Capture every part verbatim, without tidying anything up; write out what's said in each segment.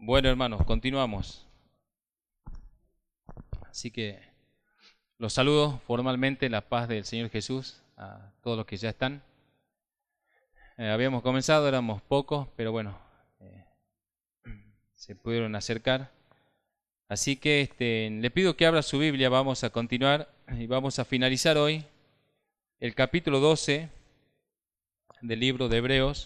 Bueno, hermanos, continuamos. Así que los saludo formalmente, la paz del Señor Jesús a todos los que ya están. Eh, habíamos comenzado, éramos pocos, pero bueno, eh, se pudieron acercar. Así que este, le pido que abra su Biblia, vamos a continuar y vamos a finalizar hoy el capítulo doce del libro de Hebreos.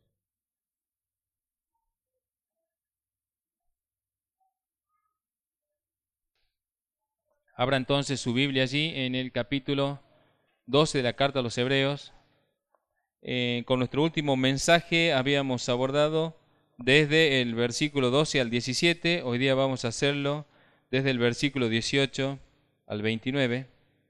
Abra entonces su Biblia allí en el capítulo doce de la carta a los Hebreos. Eh, con nuestro último mensaje habíamos abordado desde el versículo doce al diecisiete. Hoy día vamos a hacerlo desde el versículo dieciocho al veintinueve.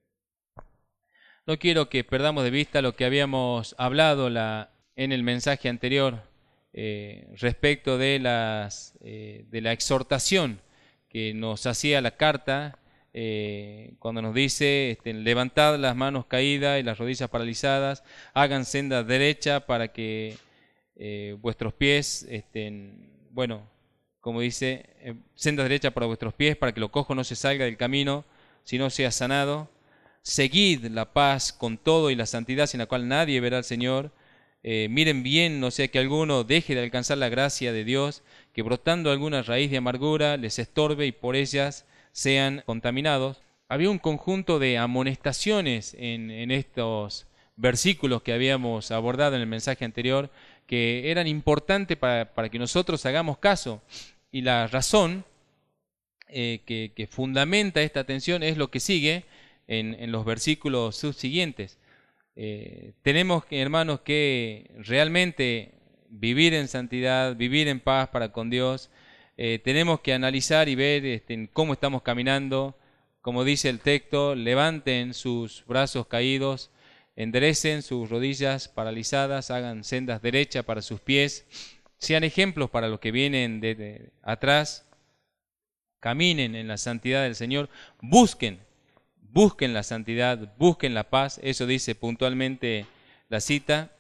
No quiero que perdamos de vista lo que habíamos hablado la, en el mensaje anterior eh, respecto de, las, eh, de la exhortación que nos hacía la carta eh, cuando nos dice, este, levantad las manos caídas y las rodillas paralizadas, hagan senda derecha para que eh, vuestros pies estén, bueno, como dice, eh, senda derecha para vuestros pies, para que lo cojo no se salga del camino, sino sea sanado. Seguid la paz con todo y la santidad sin la cual nadie verá al Señor. Eh, miren bien, no sea que alguno deje de alcanzar la gracia de Dios, que brotando alguna raíz de amargura les estorbe y por ellas sean contaminados. Había un conjunto de amonestaciones en, en estos versículos que habíamos abordado en el mensaje anterior, que eran importantes para, para que nosotros hagamos caso. Y la razón eh, que, que fundamenta esta atención es lo que sigue en, en los versículos subsiguientes. Eh, tenemos, hermanos, que realmente vivir en santidad, vivir en paz para con Dios. Eh, tenemos que analizar y ver este, cómo estamos caminando. Como dice el texto, levanten sus brazos caídos, enderecen sus rodillas paralizadas, hagan sendas derechas para sus pies, sean ejemplos para los que vienen de, de atrás, caminen en la santidad del Señor, busquen, busquen la santidad, busquen la paz, eso dice puntualmente la cita.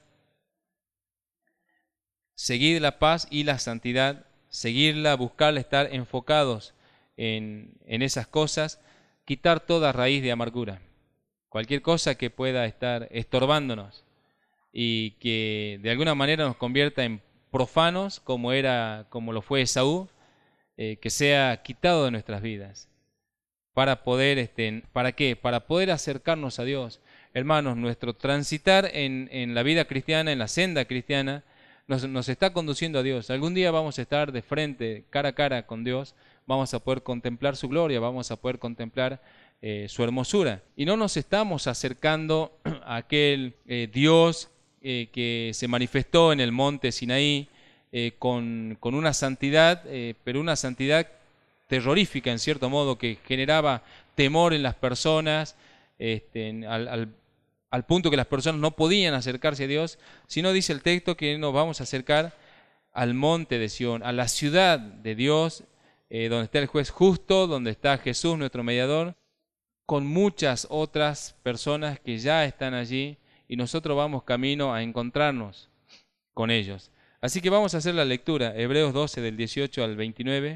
Seguid la paz y la santidad, seguirla, buscarla, estar enfocados en, en esas cosas, quitar toda raíz de amargura, cualquier cosa que pueda estar estorbándonos y que de alguna manera nos convierta en profanos, como era, como lo fue Esaú, eh, que sea quitado de nuestras vidas. Para poder, este, ¿para qué? Para poder acercarnos a Dios. Hermanos, nuestro transitar en, en la vida cristiana, en la senda cristiana, nos, nos está conduciendo a Dios. Algún día vamos a estar de frente, cara a cara con Dios, vamos a poder contemplar su gloria, vamos a poder contemplar eh, su hermosura. Y no nos estamos acercando a aquel eh, Dios eh, que se manifestó en el monte Sinaí eh, con, con una santidad, eh, pero una santidad terrorífica en cierto modo, que generaba temor en las personas, este, al, al, al punto que las personas no podían acercarse a Dios, sino dice el texto que nos vamos a acercar al monte de Sión, a la ciudad de Dios, eh, donde está el juez justo, donde está Jesús, nuestro mediador, con muchas otras personas que ya están allí y nosotros vamos camino a encontrarnos con ellos. Así que vamos a hacer la lectura, Hebreos doce del dieciocho al veintinueve.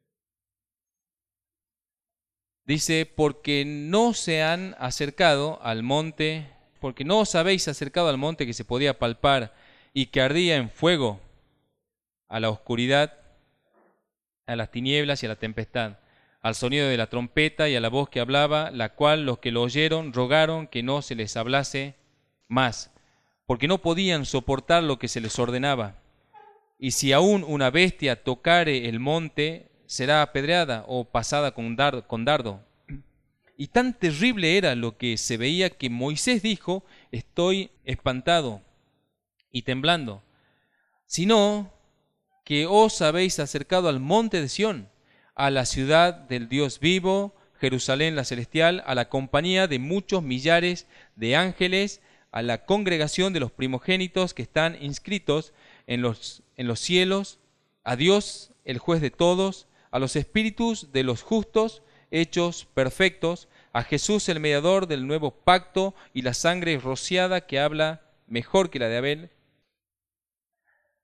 Dice, porque no se han acercado al monte, porque no os habéis acercado al monte que se podía palpar y que ardía en fuego, a la oscuridad, a las tinieblas y a la tempestad, al sonido de la trompeta y a la voz que hablaba, la cual los que lo oyeron rogaron que no se les hablase más, porque no podían soportar lo que se les ordenaba. Y si aún una bestia tocare el monte, será apedreada o pasada con dardo, con dardo. Y tan terrible era lo que se veía que Moisés dijo, estoy espantado y temblando, sino que os habéis acercado al monte de Sión, a la ciudad del Dios vivo, Jerusalén la celestial, a la compañía de muchos millares de ángeles, a la congregación de los primogénitos que están inscritos en los, en los cielos, a Dios, el juez de todos, a los espíritus de los justos hechos perfectos, a Jesús el mediador del nuevo pacto y la sangre rociada que habla mejor que la de Abel,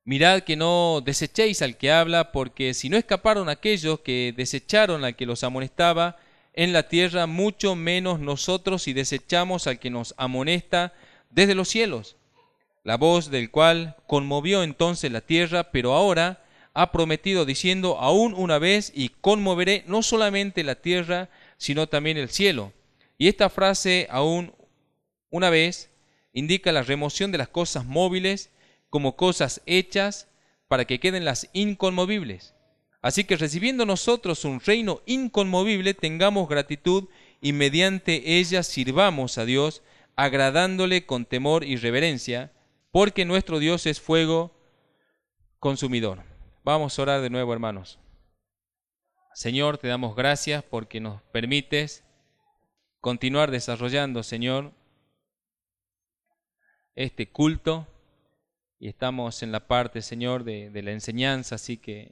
Mirad que no desechéis al que habla, porque si no escaparon aquellos que desecharon al que los amonestaba en la tierra, mucho menos nosotros si desechamos al que nos amonesta desde los cielos. La voz del cual conmovió entonces la tierra, pero ahora ha prometido diciendo, aún una vez, y conmoveré no solamente la tierra, sino también el cielo. Y esta frase, aún una vez, indica la remoción de las cosas móviles como cosas hechas para que queden las inconmovibles. Así que recibiendo nosotros un reino inconmovible, tengamos gratitud y mediante ella sirvamos a Dios, agradándole con temor y reverencia, porque nuestro Dios es fuego consumidor. Vamos a orar de nuevo, hermanos. Señor, te damos gracias porque nos permites continuar desarrollando, Señor, este culto. Y estamos en la parte, Señor, de, de la enseñanza, así que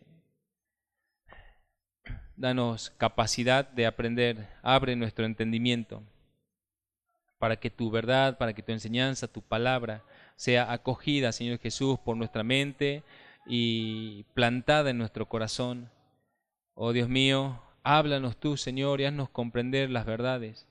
danos capacidad de aprender, abre nuestro entendimiento, para que tu verdad, para que tu enseñanza, tu palabra, sea acogida, Señor Jesús, por nuestra mente y plantada en nuestro corazón. Oh Dios mío, háblanos tú, Señor, y haznos comprender las verdades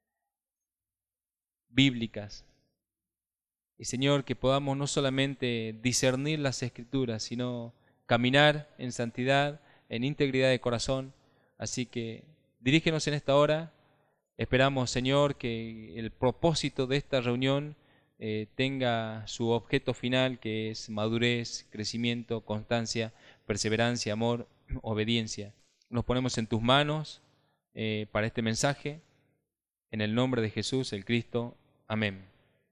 bíblicas. Y Señor, que podamos no solamente discernir las Escrituras, sino caminar en santidad, en integridad de corazón. Así que dirígenos en esta hora. Esperamos, Señor, que el propósito de esta reunión eh, tenga su objeto final, que es madurez, crecimiento, constancia, perseverancia, amor, obediencia. Nos ponemos en tus manos eh, para este mensaje. En el nombre de Jesús, el Cristo. Amén.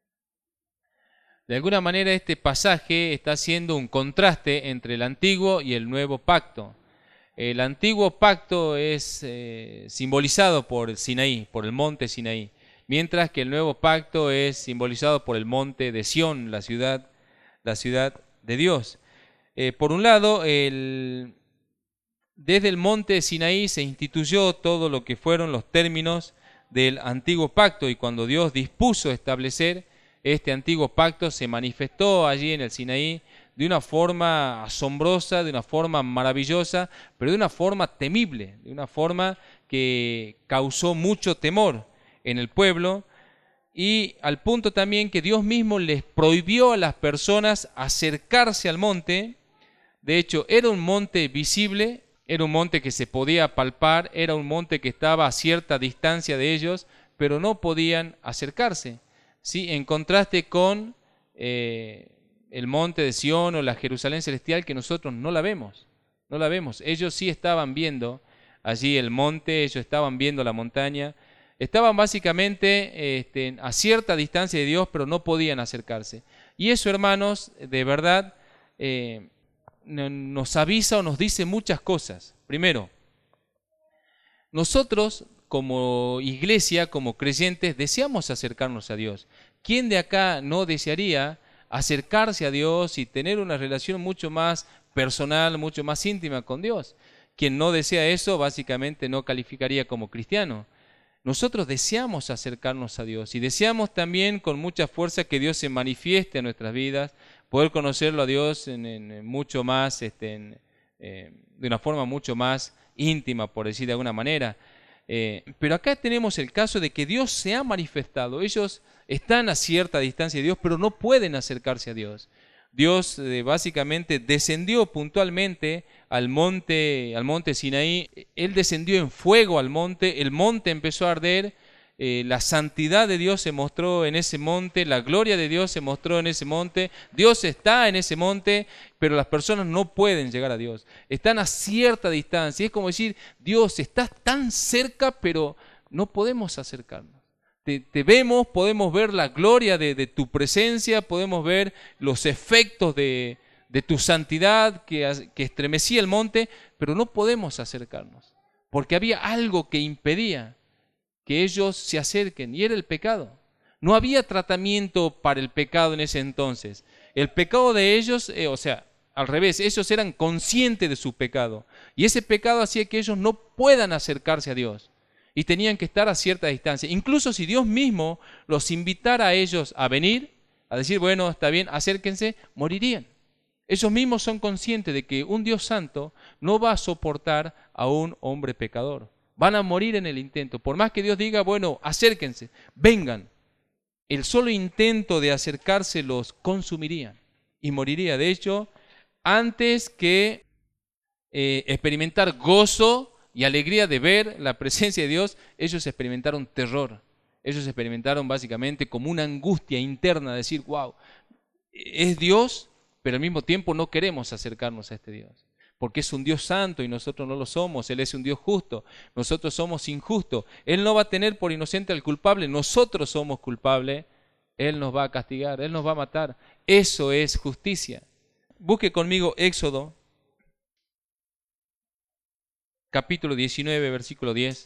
De alguna manera este pasaje está haciendo un contraste entre el antiguo y el nuevo pacto. El antiguo pacto es eh, simbolizado por el Sinaí, por el monte Sinaí, mientras que el nuevo pacto es simbolizado por el monte de Sión, la ciudad, la ciudad de Dios. Eh, por un lado, el, desde el monte Sinaí se instituyó todo lo que fueron los términos del antiguo pacto, y cuando Dios dispuso establecer este antiguo pacto, se manifestó allí en el Sinaí de una forma asombrosa, de una forma maravillosa, pero de una forma temible, de una forma que causó mucho temor en el pueblo, y al punto también que Dios mismo les prohibió a las personas acercarse al monte. De hecho, era un monte visible, era un monte que se podía palpar, era un monte que estaba a cierta distancia de ellos, pero no podían acercarse. ¿Sí? En contraste con eh, el monte de Sión o la Jerusalén celestial, que nosotros no la vemos, no la vemos. Ellos sí estaban viendo allí el monte, ellos estaban viendo la montaña, estaban básicamente este, a cierta distancia de Dios, pero no podían acercarse. Y eso, hermanos, de verdad eh, nos avisa o nos dice muchas cosas. Primero, nosotros como iglesia, como creyentes, deseamos acercarnos a Dios. ¿Quién de acá no desearía acercarse a Dios y tener una relación mucho más personal, mucho más íntima con Dios? Quien no desea eso, básicamente no calificaría como cristiano. Nosotros deseamos acercarnos a Dios y deseamos también con mucha fuerza que Dios se manifieste en nuestras vidas, poder conocerlo a Dios en, en mucho más, este, en, eh, de una forma mucho más íntima, por decir de alguna manera. Eh, pero acá tenemos el caso de que Dios se ha manifestado. Ellos están a cierta distancia de Dios, pero no pueden acercarse a Dios. Dios eh, básicamente descendió puntualmente al monte, al monte Sinaí. Él descendió en fuego al monte, el monte empezó a arder, eh, la santidad de Dios se mostró en ese monte, la gloria de Dios se mostró en ese monte, Dios está en ese monte, pero las personas no pueden llegar a Dios, están a cierta distancia. Es como decir, Dios, estás tan cerca, pero no podemos acercarnos. Te, te vemos, podemos ver la gloria de, de tu presencia, podemos ver los efectos de, de tu santidad que, que estremecía el monte, pero no podemos acercarnos, porque había algo que impedía que ellos se acerquen, y era el pecado. No había tratamiento para el pecado en ese entonces. El pecado de ellos, eh, o sea, al revés, ellos eran conscientes de su pecado, y ese pecado hacía que ellos no puedan acercarse a Dios, y tenían que estar a cierta distancia. Incluso si Dios mismo los invitara a ellos a venir, a decir, bueno, está bien, acérquense, morirían. Ellos mismos son conscientes de que un Dios santo no va a soportar a un hombre pecador. Van a morir en el intento. Por más que Dios diga, bueno, acérquense, vengan. El solo intento de acercarse los consumiría y moriría. De hecho, antes que eh, experimentar gozo y alegría de ver la presencia de Dios, ellos experimentaron terror. Ellos experimentaron básicamente como una angustia interna, de decir, wow, es Dios, pero al mismo tiempo no queremos acercarnos a este Dios, porque es un Dios santo y nosotros no lo somos. Él es un Dios justo, nosotros somos injustos. Él no va a tener por inocente al culpable, nosotros somos culpables. Él nos va a castigar, Él nos va a matar. Eso es justicia. Busque conmigo Éxodo, capítulo diecinueve, versículo diez.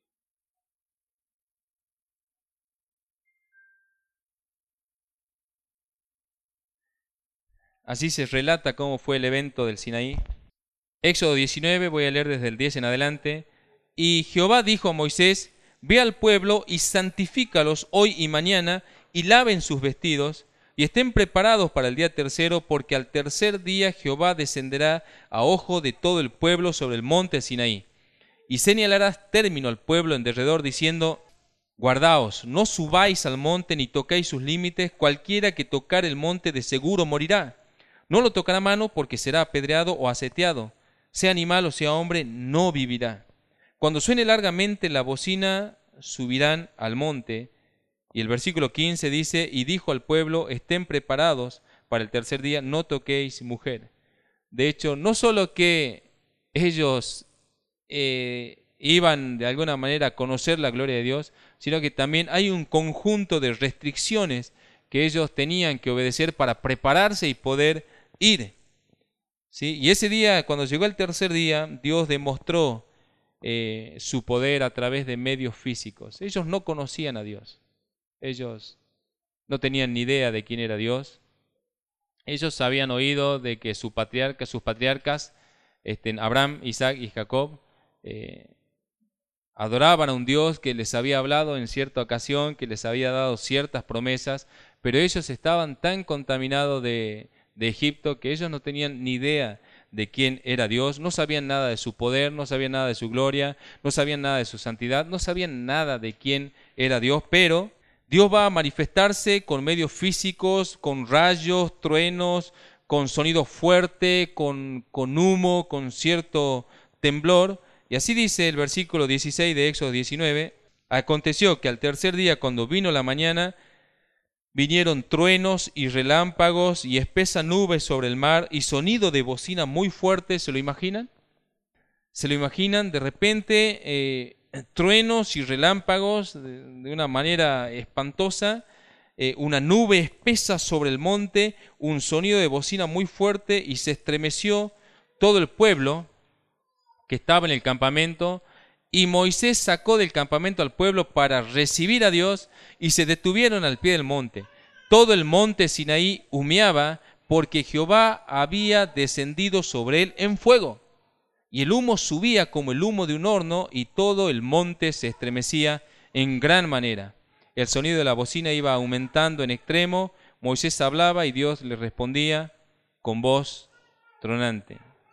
Así se relata cómo fue el evento del Sinaí. Éxodo diecinueve, voy a leer desde el diez en adelante. Y Jehová dijo a Moisés, ve al pueblo y santifícalos hoy y mañana, y laven sus vestidos, y estén preparados para el día tercero, porque al tercer día Jehová descenderá a ojo de todo el pueblo sobre el monte Sinaí. Y señalarás término al pueblo en derredor, diciendo, guardaos, no subáis al monte ni toquéis sus límites, cualquiera que tocar el monte de seguro morirá. No lo tocará mano, porque será apedreado o aseteado. Sea animal o sea hombre, no vivirá. Cuando suene largamente la bocina, subirán al monte. Y el versículo quince dice, y dijo al pueblo, estén preparados para el tercer día, no toquéis mujer. De hecho, no solo que ellos eh, iban de alguna manera a conocer la gloria de Dios, sino que también hay un conjunto de restricciones que ellos tenían que obedecer para prepararse y poder ir. ¿Sí? Y ese día, cuando llegó el tercer día, Dios demostró eh, su poder a través de medios físicos. Ellos no conocían a Dios. Ellos no tenían ni idea de quién era Dios. Ellos habían oído de que su patriarca, sus patriarcas, este, Abraham, Isaac y Jacob, eh, adoraban a un Dios que les había hablado en cierta ocasión, que les había dado ciertas promesas, pero ellos estaban tan contaminados de, de Egipto que ellos no tenían ni idea de quién era Dios, no sabían nada de su poder, no sabían nada de su gloria, no sabían nada de su santidad, no sabían nada de quién era Dios, pero Dios va a manifestarse con medios físicos, con rayos, truenos, con sonido fuerte, con, con humo, con cierto temblor. Y así dice el versículo dieciséis de Éxodo diecinueve, aconteció que al tercer día, cuando vino la mañana, vinieron truenos y relámpagos y espesa nube sobre el mar y sonido de bocina muy fuerte. ¿Se lo imaginan? ¿Se lo imaginan? De repente, eh, truenos y relámpagos de, de una manera espantosa, eh, una nube espesa sobre el monte, un sonido de bocina muy fuerte, y se estremeció todo el pueblo que estaba en el campamento. Y Moisés sacó del campamento al pueblo para recibir a Dios, y se detuvieron al pie del monte. Todo el monte Sinaí humeaba, porque Jehová había descendido sobre él en fuego. Y el humo subía como el humo de un horno, y todo el monte se estremecía en gran manera. El sonido de la bocina iba aumentando en extremo. Moisés hablaba y Dios le respondía con voz tronante.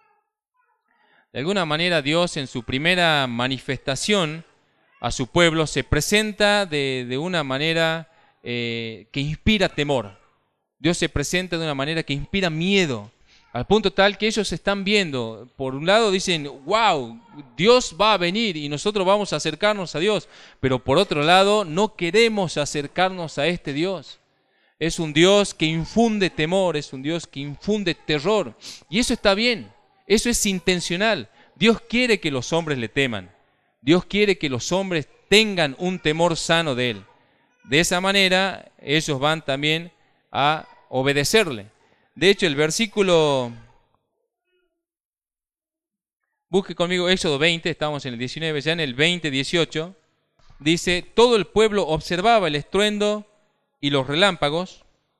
De alguna manera, Dios en su primera manifestación a su pueblo se presenta de, de una manera eh, que inspira temor. Dios se presenta de una manera que inspira miedo, al punto tal que ellos están viendo. Por un lado dicen, wow, Dios va a venir y nosotros vamos a acercarnos a Dios. Pero por otro lado, no queremos acercarnos a este Dios. Es un Dios que infunde temor, es un Dios que infunde terror. Y eso está bien, eso es intencional. Dios quiere que los hombres le teman. Dios quiere que los hombres tengan un temor sano de Él. De esa manera, ellos van también a obedecerle. De hecho, el versículo, busque conmigo Éxodo veinte, estamos en el diecinueve, ya en el veinte, dieciocho, dice, todo el pueblo observaba el estruendo y los relámpagos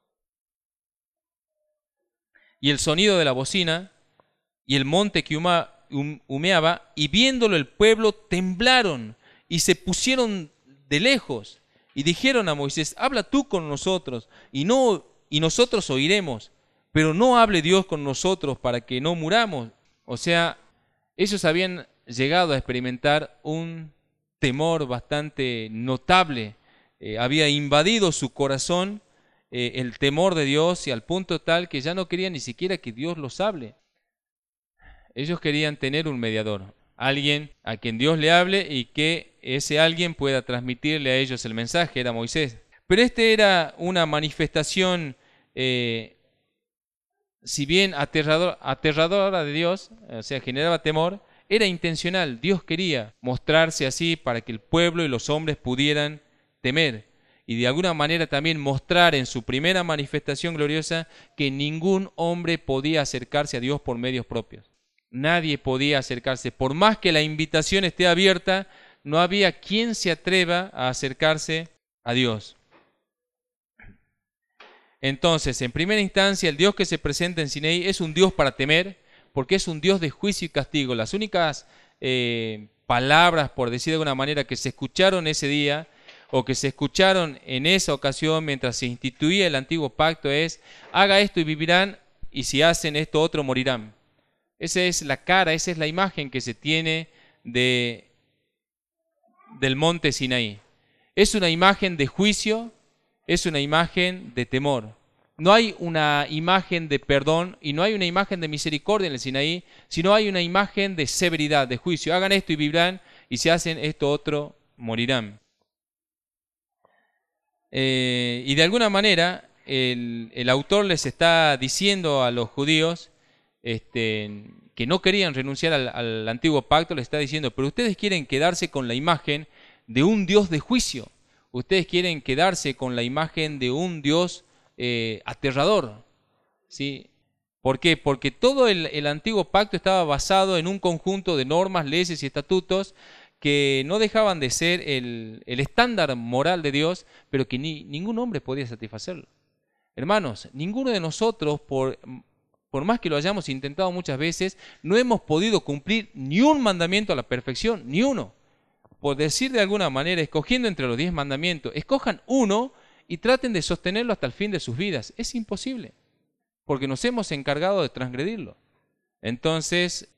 y el sonido de la bocina y el monte que huma, hum, humeaba, y viéndolo el pueblo temblaron y se pusieron de lejos y dijeron a Moisés, habla tú con nosotros y, no, y nosotros oiremos. pero no hable Dios con nosotros para que no muramos. O sea, ellos habían llegado a experimentar un temor bastante notable. Eh, había invadido su corazón eh, el temor de Dios, y al punto tal que ya no querían ni siquiera que Dios los hable. Ellos querían tener un mediador, alguien a quien Dios le hable y que ese alguien pueda transmitirle a ellos el mensaje. Era Moisés. Pero este era una manifestación, eh, si bien aterrador, aterradora de Dios, o sea, generaba temor, era intencional. Dios quería mostrarse así para que el pueblo y los hombres pudieran temer. Y de alguna manera también mostrar en su primera manifestación gloriosa que ningún hombre podía acercarse a Dios por medios propios. Nadie podía acercarse. Por más que la invitación esté abierta, no había quien se atreva a acercarse a Dios. Entonces, en primera instancia, el Dios que se presenta en Sinaí es un Dios para temer, porque es un Dios de juicio y castigo. Las únicas eh, palabras, por decir de alguna manera, que se escucharon ese día, o que se escucharon en esa ocasión mientras se instituía el antiguo pacto, es: haga esto y vivirán, y si hacen esto otro morirán. Esa es la cara, esa es la imagen que se tiene de, del monte Sinaí. Es una imagen de juicio, es una imagen de temor. No hay una imagen de perdón y no hay una imagen de misericordia en el Sinaí, sino hay una imagen de severidad, de juicio. Hagan esto y vivirán, y si hacen esto otro, morirán. Eh, y de alguna manera el, el autor les está diciendo a los judíos este, que no querían renunciar al, al antiguo pacto, les está diciendo: pero ustedes quieren quedarse con la imagen de un Dios de juicio. Ustedes quieren quedarse con la imagen de un Dios eh, aterrador. ¿Sí? ¿Por qué? Porque todo el, el antiguo pacto estaba basado en un conjunto de normas, leyes y estatutos que no dejaban de ser el, el estándar moral de Dios, pero que ni, ningún hombre podía satisfacerlo. Hermanos, ninguno de nosotros, por, por más que lo hayamos intentado muchas veces, no hemos podido cumplir ni un mandamiento a la perfección, ni uno. Por decir de alguna manera, escogiendo entre los diez mandamientos, escojan uno y traten de sostenerlo hasta el fin de sus vidas. Es imposible, porque nos hemos encargado de transgredirlo. Entonces,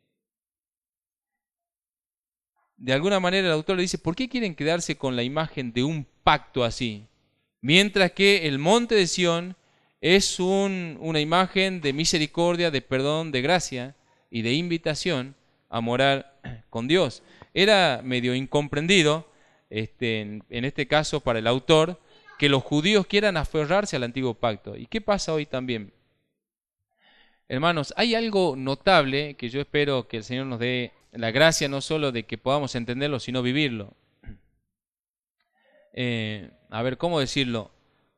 de alguna manera el autor le dice: ¿por qué quieren quedarse con la imagen de un pacto así? Mientras que el monte de Sión es un, una imagen de misericordia, de perdón, de gracia y de invitación a morar con Dios. Era medio incomprendido, este, en, en este caso para el autor, que los judíos quieran aferrarse al antiguo pacto. ¿Y qué pasa hoy también? Hermanos, hay algo notable que yo espero que el Señor nos dé la gracia no solo de que podamos entenderlo, sino vivirlo. Eh, a ver, ¿cómo decirlo?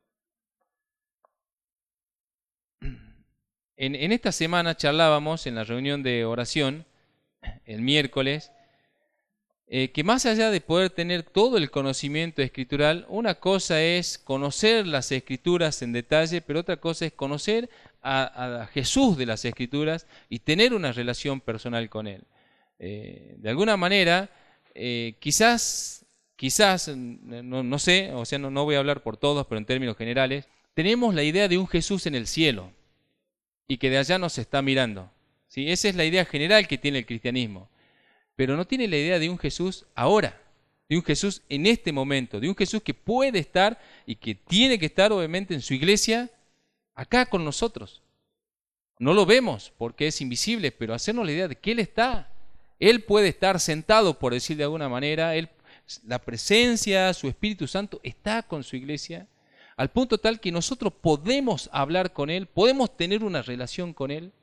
En, en esta semana charlábamos en la reunión de oración, el miércoles, eh, que más allá de poder tener todo el conocimiento escritural, una cosa es conocer las escrituras en detalle, pero otra cosa es conocer a, a Jesús de las escrituras y tener una relación personal con Él. Eh, de alguna manera, eh, quizás, quizás, no, no sé, o sea, no, no voy a hablar por todos, pero en términos generales, tenemos la idea de un Jesús en el cielo y que de allá nos está mirando. ¿Sí? Esa es la idea general que tiene el cristianismo. Pero no tiene la idea de un Jesús ahora, de un Jesús en este momento, de un Jesús que puede estar y que tiene que estar obviamente en su iglesia acá con nosotros. No lo vemos porque es invisible, pero hacernos la idea de que Él está. Él puede estar sentado, por decir de alguna manera, él, la presencia, su Espíritu Santo está con su iglesia, al punto tal que nosotros podemos hablar con Él, podemos tener una relación con Él.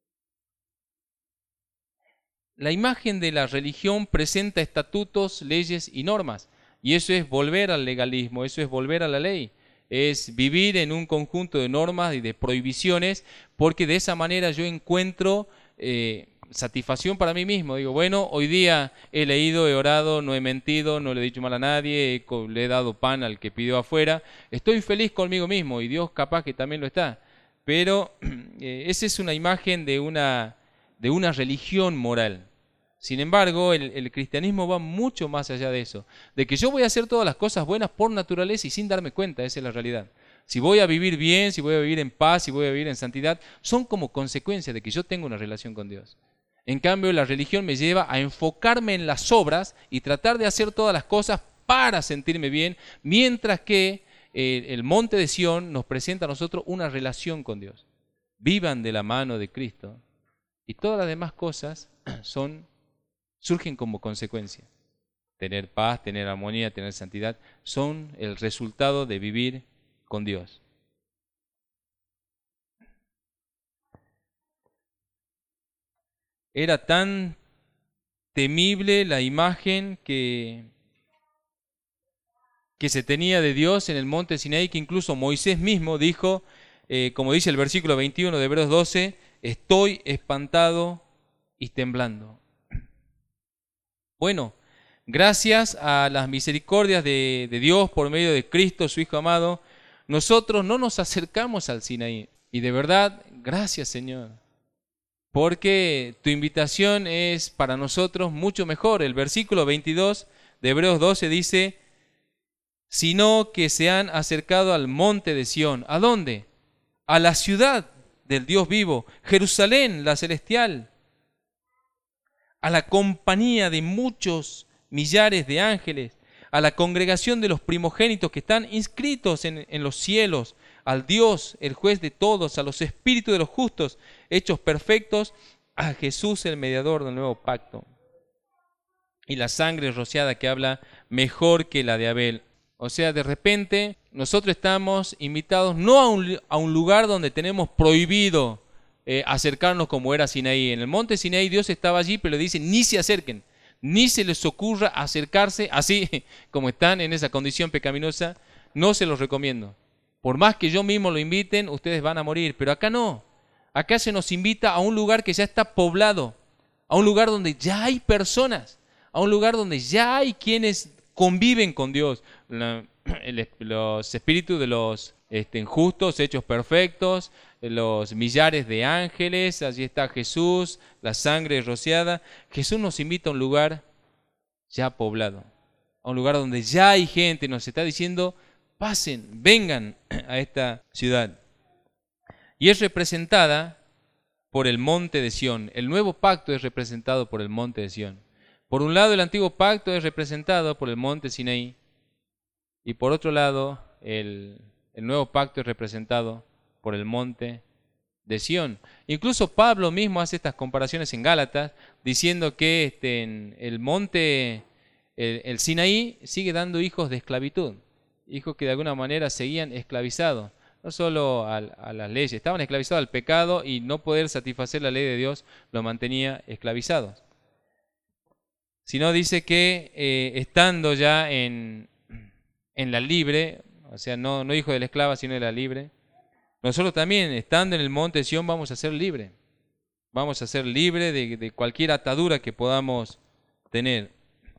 La imagen de la religión presenta estatutos, leyes y normas, y eso es volver al legalismo, eso es volver a la ley, es vivir en un conjunto de normas y de prohibiciones, porque de esa manera yo encuentro eh, satisfacción para mí mismo. Digo, bueno, hoy día he leído, he orado, no he mentido, no le he dicho mal a nadie, he, le he dado pan al que pidió afuera, estoy feliz conmigo mismo, y Dios capaz que también lo está, pero eh, esa es una imagen de una, de una religión moral. Sin embargo, el, el cristianismo va mucho más allá de eso, de que yo voy a hacer todas las cosas buenas por naturaleza y sin darme cuenta, esa es la realidad. si voy a vivir bien, si voy a vivir en paz, si voy a vivir en santidad, son como consecuencia de que yo tengo una relación con Dios. En cambio, la religión me lleva a enfocarme en las obras y tratar de hacer todas las cosas para sentirme bien, mientras que eh, el monte de Sión nos presenta a nosotros una relación con Dios. Vivan de la mano de Cristo y todas las demás cosas son, surgen como consecuencia. Tener paz, tener armonía, tener santidad, son el resultado de vivir con Dios. Era tan temible la imagen que, que se tenía de Dios en el monte Sinaí, que incluso Moisés mismo dijo, eh, como dice el versículo veintiuno de Hebreos doce, estoy espantado y temblando. Bueno, gracias a las misericordias de, de Dios por medio de Cristo, su Hijo amado, nosotros no nos acercamos al Sinaí. Y de verdad, gracias Señor, porque tu invitación es para nosotros mucho mejor. El versículo veintidós de Hebreos doce dice, sino que se han acercado al monte de Sión. ¿A dónde? A la ciudad del Dios vivo, Jerusalén, la celestial, a la compañía de muchos millares de ángeles, a la congregación de los primogénitos que están inscritos en, en los cielos, al Dios, el juez de todos, a los espíritus de los justos, hechos perfectos, a Jesús, el mediador del nuevo pacto. Y la sangre rociada que habla mejor que la de Abel. O sea, de repente nosotros estamos invitados no a un, a un lugar donde tenemos prohibido eh, acercarnos como era Sinaí. En el monte Sinaí Dios estaba allí, pero le dice, ni se acerquen, ni se les ocurra acercarse así como están en esa condición pecaminosa. No se los recomiendo. Por más que yo mismo lo inviten, ustedes van a morir. Pero acá no. Acá se nos invita a un lugar que ya está poblado, a un lugar donde ya hay personas, a un lugar donde ya hay quienes conviven con Dios. La, el, los espíritus de los este, justos, hechos perfectos, los millares de ángeles, allí está Jesús, la sangre rociada. Jesús nos invita a un lugar ya poblado, a un lugar donde ya hay gente, nos está diciendo, pasen, vengan a esta ciudad. Y es representada por el monte de Sión. El nuevo pacto es representado por el monte de Sión. Por un lado, el antiguo pacto es representado por el monte Sinaí. Y por otro lado, el, el nuevo pacto es representado por el monte de Sión. Incluso Pablo mismo hace estas comparaciones en Gálatas, diciendo que este, en el monte, el, el Sinaí sigue dando hijos de esclavitud. Hijos que de alguna manera seguían esclavizados. No solo a, a las leyes, estaban esclavizados al pecado y no poder satisfacer la ley de Dios los mantenía esclavizados. Sino dice que eh, estando ya en, en la libre, o sea, no, no hijo de la esclava, sino de la libre, nosotros también, estando en el monte de Sión, vamos a ser libres. Vamos a ser libres de, de cualquier atadura que podamos tener.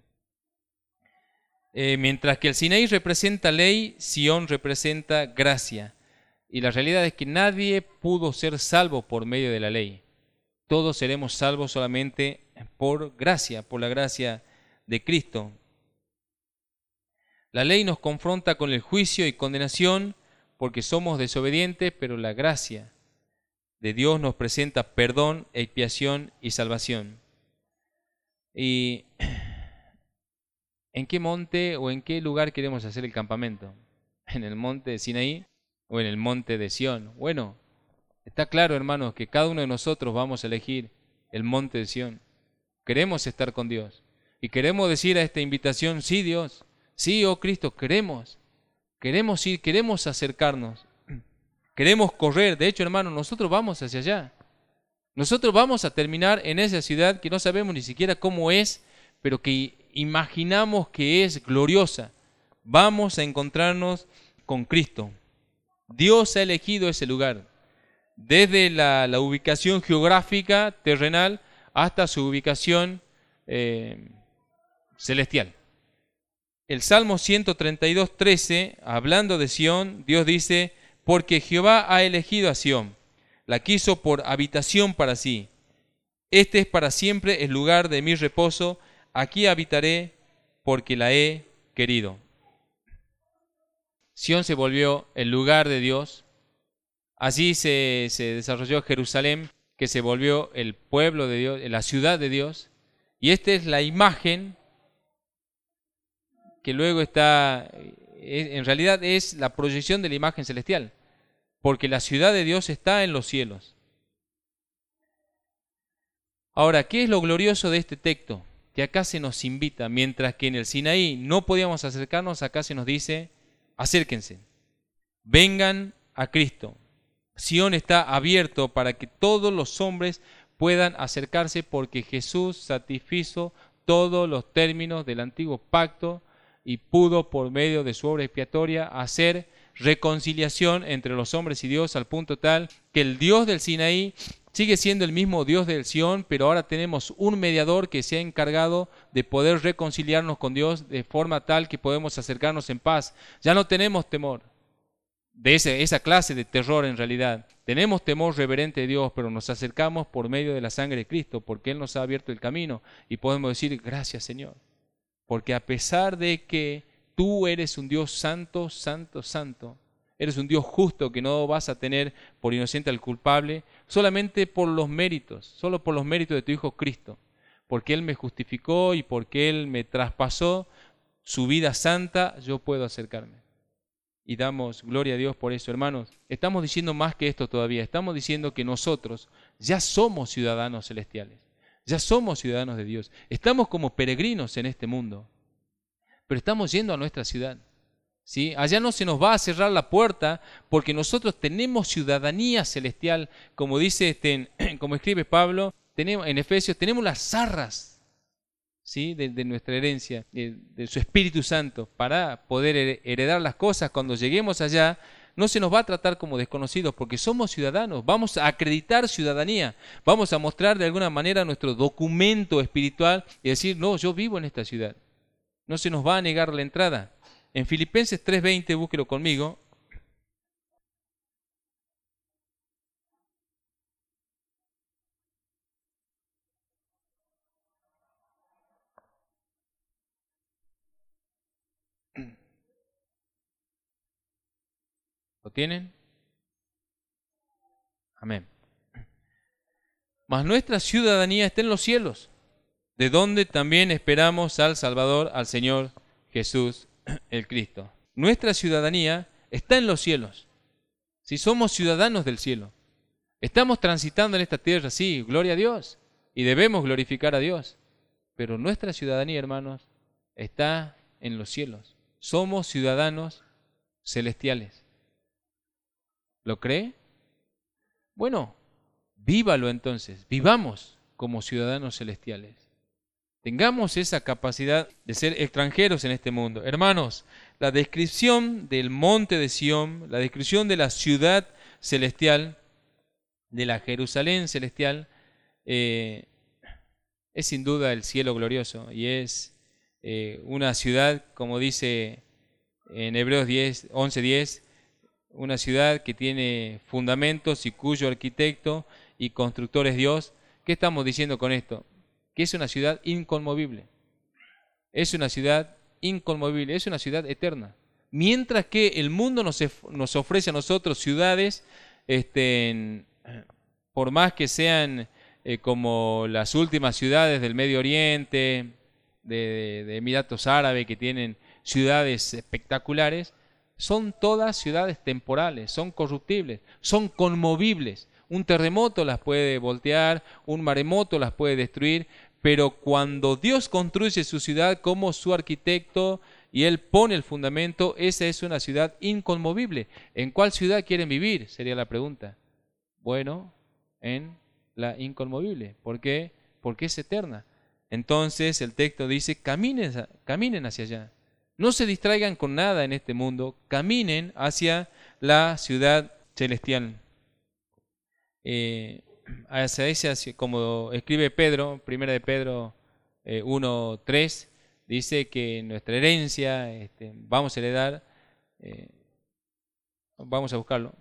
Eh, mientras que el Sinaí representa ley, Sión representa gracia. Y la realidad es que nadie pudo ser salvo por medio de la ley. Todos seremos salvos solamente por gracia, por la gracia de Cristo. La ley nos confronta con el juicio y condenación porque somos desobedientes, pero la gracia de Dios nos presenta perdón, expiación y salvación. ¿Y en qué monte o en qué lugar queremos hacer el campamento? ¿En el monte de Sinaí o en el monte de Sión? Bueno, está claro, hermanos, que cada uno de nosotros vamos a elegir el monte de Sión. Queremos estar con Dios y queremos decir a esta invitación, sí Dios, sí, oh Cristo, queremos, queremos ir, queremos acercarnos, queremos correr. De hecho, hermanos, nosotros vamos hacia allá. Nosotros vamos a terminar en esa ciudad que no sabemos ni siquiera cómo es, pero que imaginamos que es gloriosa. Vamos a encontrarnos con Cristo. Dios ha elegido ese lugar, desde la, la ubicación geográfica terrenal hasta su ubicación eh, celestial. El Salmo ciento treinta y dos, trece, hablando de Sión, Dios dice, porque Jehová ha elegido a Sión, la quiso por habitación para sí. Este es para siempre el lugar de mi reposo, aquí habitaré porque la he querido. Sión se volvió el lugar de Dios. Allí se, se desarrolló Jerusalén, que se volvió el pueblo de Dios, la ciudad de Dios. Y esta es la imagen que luego está, en realidad es la proyección de la imagen celestial, porque la ciudad de Dios está en los cielos. Ahora, ¿qué es lo glorioso de este texto? Que acá se nos invita, mientras que en el Sinaí no podíamos acercarnos, acá se nos dice, acérquense, vengan a Cristo. Sión está abierto para que todos los hombres puedan acercarse porque Jesús satisfizo todos los términos del antiguo pacto y pudo por medio de su obra expiatoria hacer reconciliación entre los hombres y Dios al punto tal que el Dios del Sinaí sigue siendo el mismo Dios del Sión, pero ahora tenemos un mediador que se ha encargado de poder reconciliarnos con Dios de forma tal que podemos acercarnos en paz. Ya no tenemos temor de ese, esa clase de terror en realidad. Tenemos temor reverente de Dios, pero nos acercamos por medio de la sangre de Cristo, porque Él nos ha abierto el camino y podemos decir, gracias Señor. Porque a pesar de que tú eres un Dios santo, santo, santo, eres un Dios justo que no vas a tener por inocente al culpable, solamente por los méritos, solo por los méritos de tu Hijo Cristo, porque Él me justificó y porque Él me traspasó su vida santa, yo puedo acercarme. Y damos gloria a Dios por eso, hermanos. Estamos diciendo más que esto todavía. Estamos diciendo que nosotros ya somos ciudadanos celestiales. Ya somos ciudadanos de Dios. Estamos como peregrinos en este mundo. Pero estamos yendo a nuestra ciudad. ¿Sí? Allá no se nos va a cerrar la puerta porque nosotros tenemos ciudadanía celestial. Como dice, este, como escribe Pablo, tenemos, en Efesios, tenemos las arras, ¿sí? de, de nuestra herencia, de, de su Espíritu Santo, para poder heredar las cosas. Cuando lleguemos allá, no se nos va a tratar como desconocidos, porque somos ciudadanos, vamos a acreditar ciudadanía, vamos a mostrar de alguna manera nuestro documento espiritual y decir, no, yo vivo en esta ciudad. No se nos va a negar la entrada. En Filipenses tres veinte, búsquelo conmigo. ¿Lo tienen? Amén. Mas nuestra ciudadanía está en los cielos, de donde también esperamos al Salvador, al Señor Jesús el Cristo. Nuestra ciudadanía está en los cielos. Si somos ciudadanos del cielo, estamos transitando en esta tierra, sí, gloria a Dios, y debemos glorificar a Dios. Pero nuestra ciudadanía, hermanos, está en los cielos. Somos ciudadanos celestiales. ¿Lo cree? Bueno, vívalo entonces, vivamos como ciudadanos celestiales. Tengamos esa capacidad de ser extranjeros en este mundo. Hermanos, la descripción del monte de Sión, la descripción de la ciudad celestial, de la Jerusalén celestial, eh, es sin duda el cielo glorioso y es eh, una ciudad, como dice en Hebreos diez, once diez, una ciudad que tiene fundamentos y cuyo arquitecto y constructor es Dios. ¿Qué estamos diciendo con esto? Que es una ciudad inconmovible. Es una ciudad inconmovible, es una ciudad eterna. Mientras que el mundo nos, nos ofrece a nosotros ciudades, este, por más que sean eh, como las últimas ciudades del Medio Oriente, de, de, de Emiratos Árabes, que tienen ciudades espectaculares, son todas ciudades temporales, son corruptibles, son conmovibles. Un terremoto las puede voltear, un maremoto las puede destruir, pero cuando Dios construye su ciudad como su arquitecto y Él pone el fundamento, esa es una ciudad inconmovible. ¿En cuál ciudad quieren vivir? Sería la pregunta. Bueno, en la inconmovible. ¿Por qué? Porque es eterna. Entonces el texto dice, caminen, caminen hacia allá. No se distraigan con nada en este mundo, caminen hacia la ciudad celestial. Eh, hacia esa, como escribe Pedro, primera de Pedro eh, uno tres, dice que nuestra herencia este, vamos a heredar, eh, vamos a buscarlo.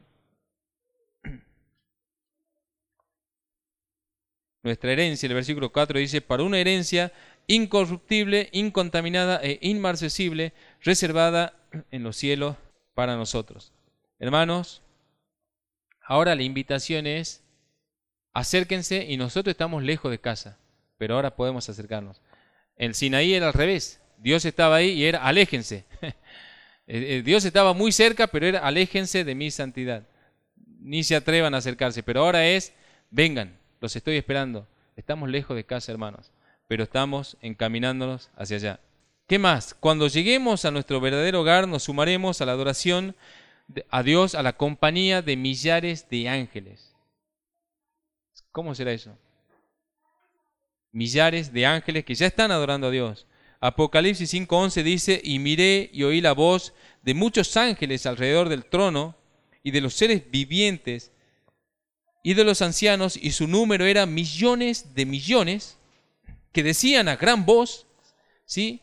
Nuestra herencia, el versículo cuatro dice, para una herencia incorruptible, incontaminada e inmarcesible, reservada en los cielos para nosotros. Hermanos, ahora la invitación es, acérquense, y nosotros estamos lejos de casa, pero ahora podemos acercarnos. En Sinaí era al revés, Dios estaba ahí y era aléjense. Dios estaba muy cerca, pero era aléjense de mi santidad. Ni se atrevan a acercarse, pero ahora es, vengan, los estoy esperando. Estamos lejos de casa, hermanos, pero estamos encaminándonos hacia allá. ¿Qué más? Cuando lleguemos a nuestro verdadero hogar, nos sumaremos a la adoración a Dios, a la compañía de millares de ángeles. ¿Cómo será eso? Millares de ángeles que ya están adorando a Dios. Apocalipsis cinco once dice, y miré y oí la voz de muchos ángeles alrededor del trono y de los seres vivientes y de los ancianos, y su número era millones de millones, que decían a gran voz, ¿sí?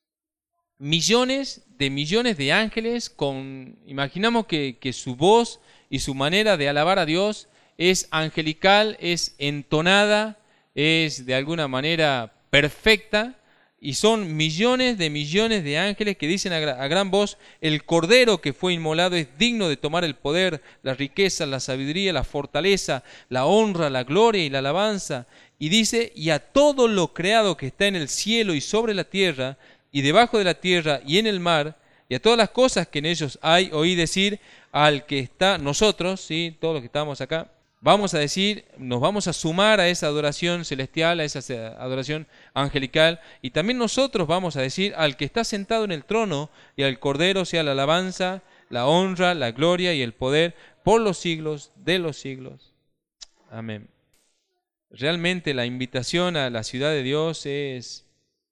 Millones de millones de ángeles, con, imaginamos que, que su voz y su manera de alabar a Dios es angelical, es entonada, es de alguna manera perfecta, y son millones de millones de ángeles que dicen a, a gran voz, el Cordero que fue inmolado es digno de tomar el poder, la riqueza, la sabiduría, la fortaleza, la honra, la gloria y la alabanza. Y dice, y a todo lo creado que está en el cielo y sobre la tierra, y debajo de la tierra y en el mar, y a todas las cosas que en ellos hay, oí decir al que está, nosotros, ¿sí? Todos los que estamos acá, vamos a decir, nos vamos a sumar a esa adoración celestial, a esa adoración angelical, y también nosotros vamos a decir al que está sentado en el trono y al Cordero sea la alabanza, la honra, la gloria y el poder por los siglos de los siglos. Amén. Realmente la invitación a la ciudad de Dios es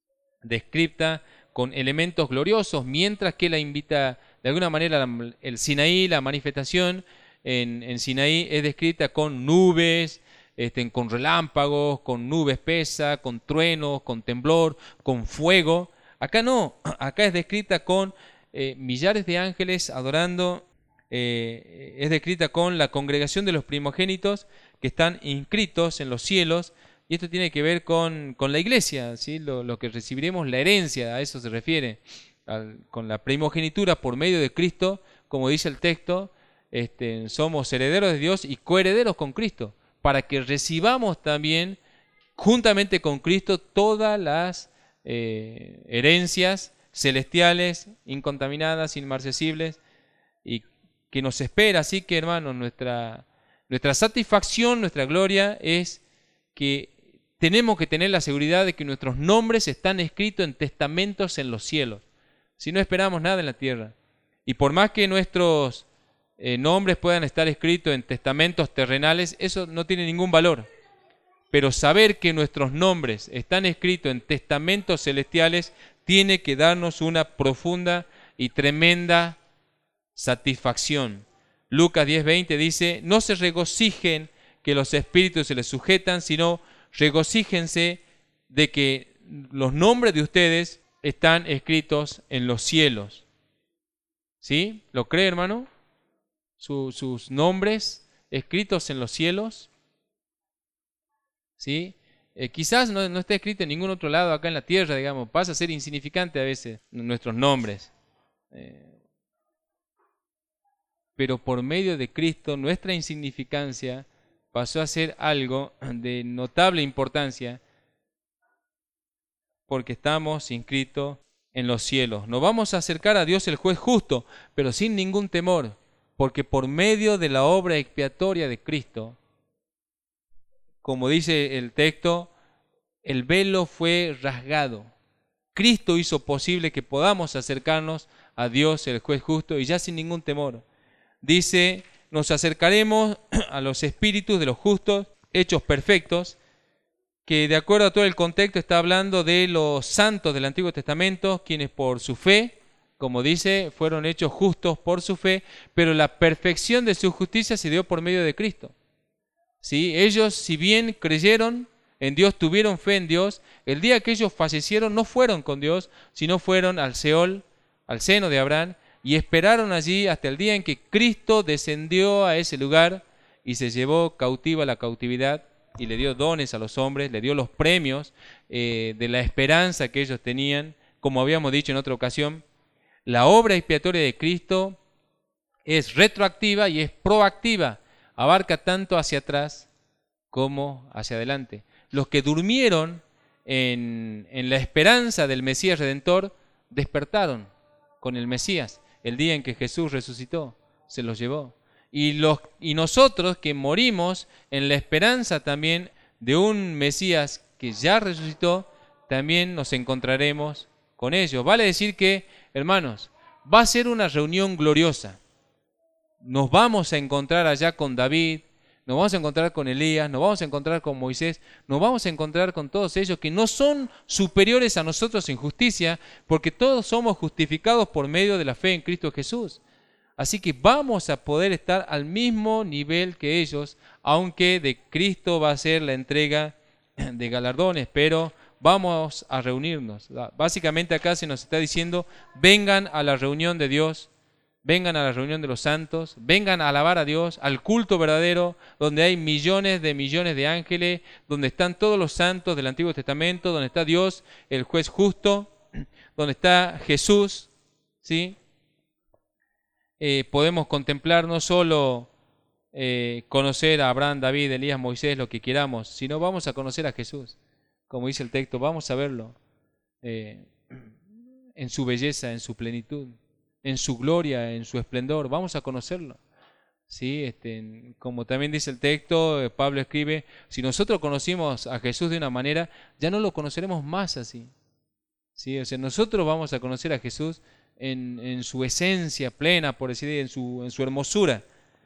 descrita con elementos gloriosos, mientras que la invita, de alguna manera, el Sinaí, la manifestación en, en Sinaí es descrita con nubes, este, con relámpagos, con nube espesa, con truenos, con temblor, con fuego. Acá no, acá es descrita con eh, millares de ángeles adorando, eh, es descrita con la congregación de los primogénitos que están inscritos en los cielos. Y esto tiene que ver con, con la iglesia, ¿sí? Lo, lo que recibiremos, la herencia, a eso se refiere, al, con la primogenitura por medio de Cristo, como dice el texto, este, somos herederos de Dios y coherederos con Cristo, para que recibamos también, juntamente con Cristo, todas las eh, herencias celestiales, incontaminadas, inmarcesibles, y que nos espera. Así que, hermanos, nuestra, nuestra satisfacción, nuestra gloria es que tenemos que tener la seguridad de que nuestros nombres están escritos en testamentos en los cielos. Si no esperamos nada en la tierra. Y por más que nuestros eh, nombres puedan estar escritos en testamentos terrenales, eso no tiene ningún valor. Pero saber que nuestros nombres están escritos en testamentos celestiales tiene que darnos una profunda y tremenda satisfacción. Lucas diez veinte dice, no se regocijen que los espíritus se les sujetan, sino regocíjense de que los nombres de ustedes están escritos en los cielos. ¿Sí? ¿Lo cree, hermano? Su, sus nombres escritos en los cielos. ¿Sí? Eh, quizás no, no esté escrito en ningún otro lado acá en la tierra, digamos. Pasa a ser insignificante a veces nuestros nombres. Eh, pero por medio de Cristo, nuestra insignificancia pasó a ser algo de notable importancia porque estamos inscritos en los cielos. Nos vamos a acercar a Dios el juez justo, pero sin ningún temor, porque por medio de la obra expiatoria de Cristo, como dice el texto, el velo fue rasgado. Cristo hizo posible que podamos acercarnos a Dios el juez justo y ya sin ningún temor. Dice, nos acercaremos a los espíritus de los justos, hechos perfectos, que de acuerdo a todo el contexto está hablando de los santos del Antiguo Testamento, quienes por su fe, como dice, fueron hechos justos por su fe, pero la perfección de su justicia se dio por medio de Cristo. ¿Sí? Ellos, si bien creyeron en Dios, tuvieron fe en Dios, el día que ellos fallecieron no fueron con Dios, sino fueron al Seol, al seno de Abraham, y esperaron allí hasta el día en que Cristo descendió a ese lugar y se llevó cautiva la cautividad y le dio dones a los hombres, le dio los premios eh, de la esperanza que ellos tenían. Como habíamos dicho en otra ocasión, la obra expiatoria de Cristo es retroactiva y es proactiva. Abarca tanto hacia atrás como hacia adelante. Los que durmieron en, en la esperanza del Mesías Redentor despertaron con el Mesías. El día en que Jesús resucitó, se los llevó. Y, los, y nosotros que morimos en la esperanza también de un Mesías que ya resucitó, también nos encontraremos con ellos. Vale decir que, hermanos, va a ser una reunión gloriosa. Nos vamos a encontrar allá con David, nos vamos a encontrar con Elías, nos vamos a encontrar con Moisés, nos vamos a encontrar con todos ellos que no son superiores a nosotros en justicia, porque todos somos justificados por medio de la fe en Cristo Jesús. Así que vamos a poder estar al mismo nivel que ellos, aunque de Cristo va a ser la entrega de galardones, pero vamos a reunirnos. Básicamente acá se nos está diciendo, vengan a la reunión de Dios, vengan a la reunión de los santos, vengan a alabar a Dios, al culto verdadero, donde hay millones de millones de ángeles, donde están todos los santos del Antiguo Testamento, donde está Dios, el juez justo, donde está Jesús, ¿sí? Eh, podemos contemplar no solo eh, conocer a Abraham, David, Elías, Moisés, lo que queramos, sino vamos a conocer a Jesús, como dice el texto, vamos a verlo eh, en su belleza, en su plenitud, en su gloria, en su esplendor, vamos a conocerlo. ¿Sí? Este, como también dice el texto, Pablo escribe, si nosotros conocimos a Jesús de una manera, ya no lo conoceremos más así. ¿Sí? O sea, nosotros vamos a conocer a Jesús en, en su esencia plena, por decir, en su, en su hermosura.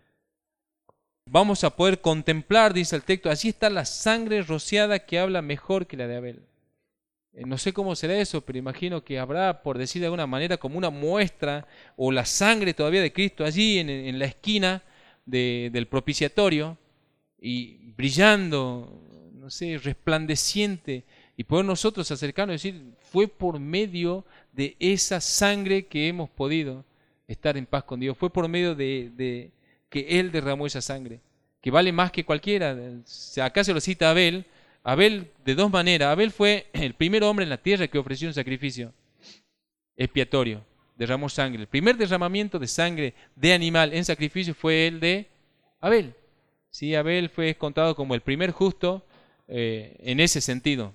Vamos a poder contemplar, dice el texto, allí está la sangre rociada que habla mejor que la de Abel. No sé cómo será eso, pero imagino que habrá, por decir de alguna manera, como una muestra o la sangre todavía de Cristo allí en, en la esquina de, del propiciatorio y brillando, no sé, resplandeciente, y poder nosotros acercarnos y decir, fue por medio de esa sangre que hemos podido estar en paz con Dios, fue por medio de, de que Él derramó esa sangre, que vale más que cualquiera. Acá se lo cita Abel. Abel de dos maneras. Abel fue el primer hombre en la tierra que ofreció un sacrificio expiatorio, derramó sangre. El primer derramamiento de sangre de animal en sacrificio fue el de Abel. Sí, Abel fue contado como el primer justo eh, en ese sentido.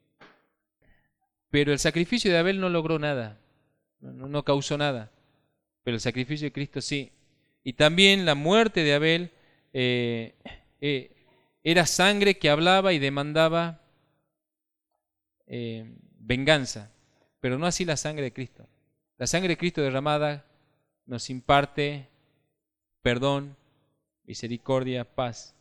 Pero el sacrificio de Abel no logró nada, no, no causó nada. Pero el sacrificio de Cristo sí. Y también la muerte de Abel eh, eh, era sangre que hablaba y demandaba eh, venganza, pero no así la sangre de Cristo. La sangre de Cristo derramada nos imparte perdón, misericordia, paz.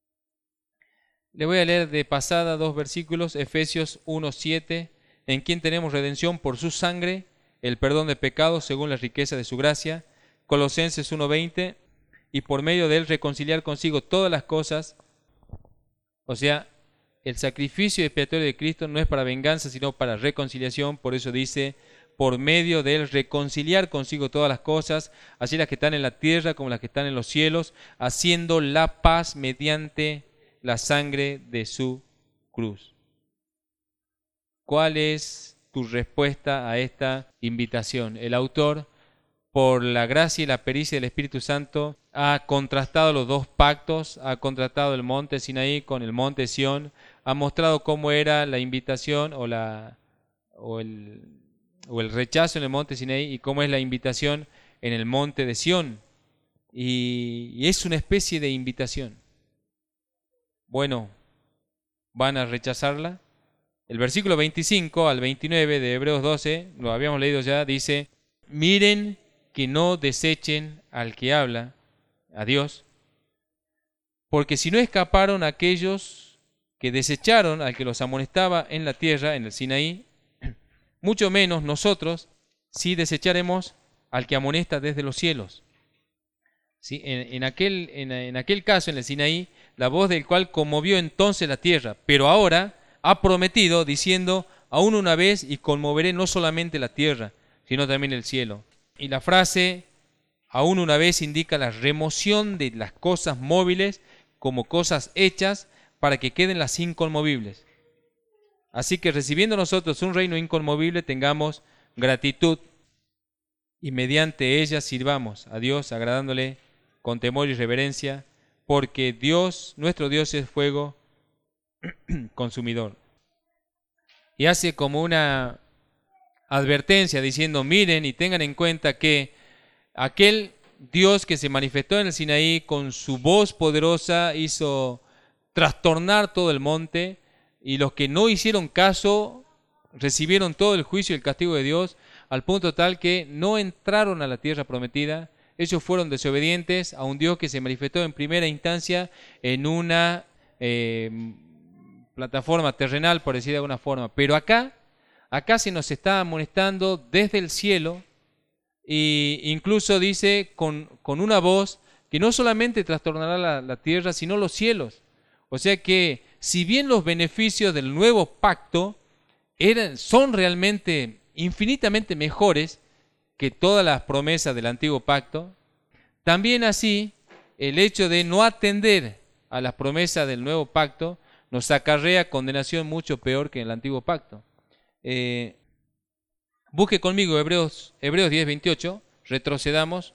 Le voy a leer de pasada dos versículos, Efesios uno siete, en quien tenemos redención por su sangre, el perdón de pecados según la riqueza de su gracia. Colosenses uno veinte, y por medio de él reconciliar consigo todas las cosas. O sea, el sacrificio expiatorio de Cristo no es para venganza, sino para reconciliación. Por eso dice, por medio de él reconciliar consigo todas las cosas, así las que están en la tierra como las que están en los cielos, haciendo la paz mediante la sangre de su cruz. ¿Cuál es tu respuesta a esta invitación? El autor, por la gracia y la pericia del Espíritu Santo, ha contrastado los dos pactos, ha contrastado el monte Sinaí con el monte Sión, ha mostrado cómo era la invitación o, la, o, el, o el rechazo en el monte Sinaí y cómo es la invitación en el monte de Sión. Y, y es una especie de invitación. Bueno, ¿van a rechazarla? El versículo veinticinco al veintinueve de Hebreos doce, lo habíamos leído ya, dice, miren que no desechen al que habla, a Dios, porque si no escaparon aquellos que desecharon al que los amonestaba en la tierra, en el Sinaí, mucho menos nosotros si desecharemos al que amonesta desde los cielos. ¿Sí? En, en, aquel, en, en aquel caso, en el Sinaí, la voz del cual conmovió entonces la tierra, pero ahora ha prometido diciendo, aún una vez y conmoveré no solamente la tierra, sino también el cielo. Y la frase aún una vez indica la remoción de las cosas móviles como cosas hechas para que queden las inconmovibles. Así que recibiendo nosotros un reino inconmovible, tengamos gratitud y mediante ella sirvamos a Dios agradándole con temor y reverencia, porque Dios, nuestro Dios es fuego consumidor. Y hace como una advertencia diciendo, miren y tengan en cuenta que aquel Dios que se manifestó en el Sinaí con su voz poderosa hizo trastornar todo el monte, y los que no hicieron caso recibieron todo el juicio y el castigo de Dios, al punto tal que no entraron a la tierra prometida. Ellos fueron desobedientes a un Dios que se manifestó en primera instancia en una eh, plataforma terrenal, por decir de alguna forma. Pero acá, acá se nos está amonestando desde el cielo, e incluso dice con, con una voz que no solamente trastornará la, la tierra, sino los cielos. O sea que, si bien los beneficios del nuevo pacto eran, son realmente infinitamente mejores que todas las promesas del antiguo pacto, también así el hecho de no atender a las promesas del nuevo pacto nos acarrea condenación mucho peor que en el antiguo pacto. Eh, busque conmigo Hebreos, Hebreos diez, veintiocho, retrocedamos.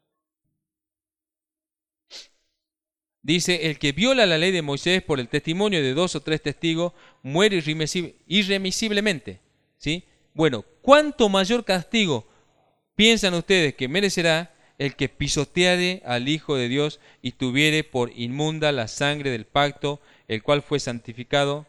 Dice, el que viola la ley de Moisés por el testimonio de dos o tres testigos muere irremisiblemente. ¿Sí? Bueno, ¿cuánto mayor castigo piensan ustedes que merecerá el que pisoteare al Hijo de Dios y tuviere por inmunda la sangre del pacto, el cual fue santificado,